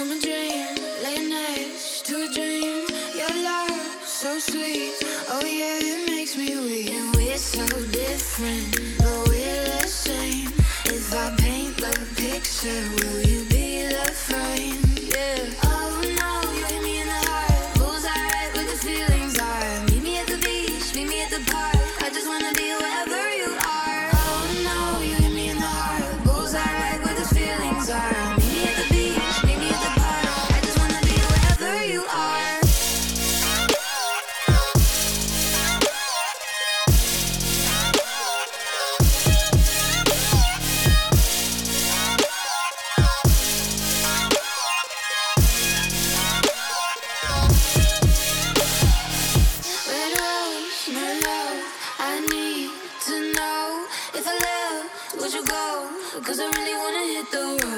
from a dream, laying next to a dream. Your love, so sweet, oh yeah, it makes me weak. And we're so different, but we're the same. If I paint the picture, will you be the frame? Yeah. Oh no, you hit me in the heart, bullseye right where the feelings are. Meet me at the beach, meet me at the park. I just wanna be wherever you are. Oh no, you hit me in the heart, bullseye right where the feelings are. Meet me at the beach, meet me at the park. I just wanna be wherever you are. Red rose, my love, I need to know if I left, would you go? 'Cause I really wanna hit the road.